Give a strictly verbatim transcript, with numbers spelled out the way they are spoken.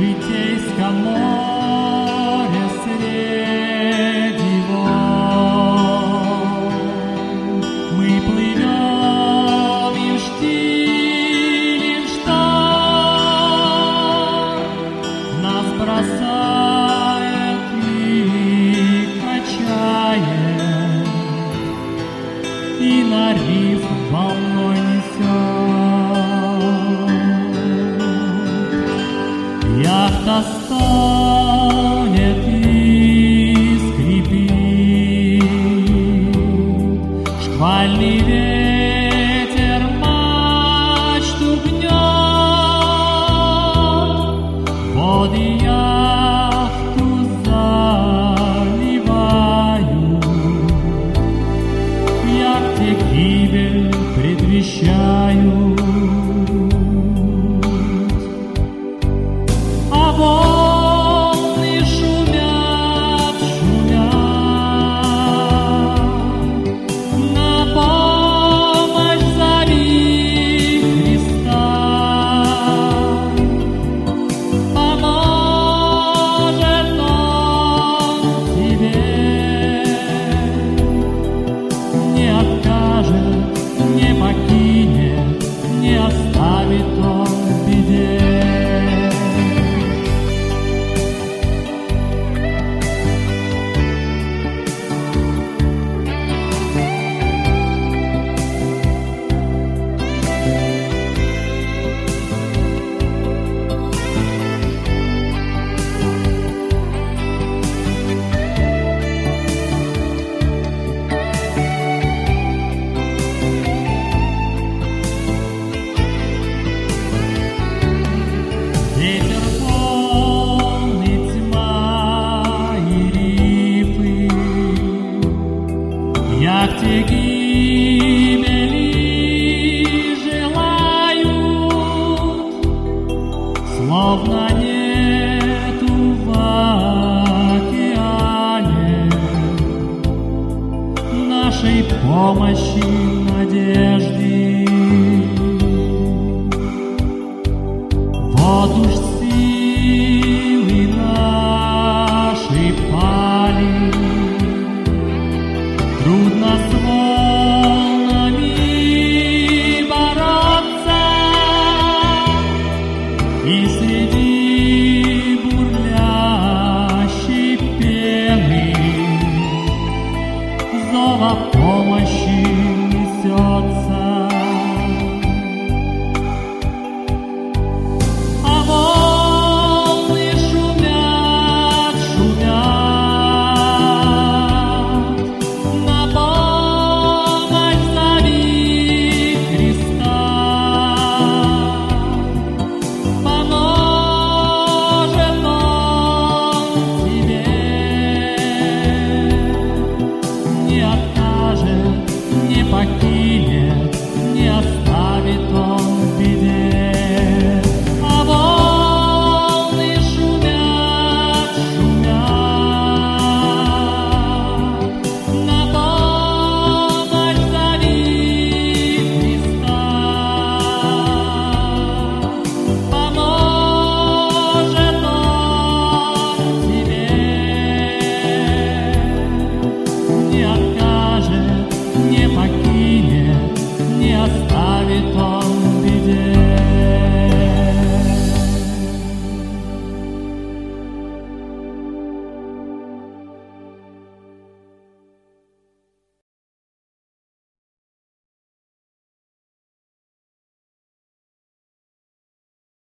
житейском море среди волн. Мы плывем и в штиль, и в шторм. Нас бросает и качает, и на риф волной несет. Яхта стонет и скрипит, шквальный ветер мачту гнет, воды яхту заливают, яхте гибель предвещают. Волны шумят, шумят, на помощь зови Христа. Поможет Он тебе, не откажет, не покинет, не оставит Он в беде. Ветер полный, тьма и рифы, яхте гибели желают, словно нету в океане нашей помощи, надежды. Вот уж силы наши пали, трудно с волнами бороться, и среди бурлящей пены зов о помощи несется. Не покинет, не оставит Он в беде. А волны шумят, шумят, на помощь зови Христа. Поможет Он тебе, не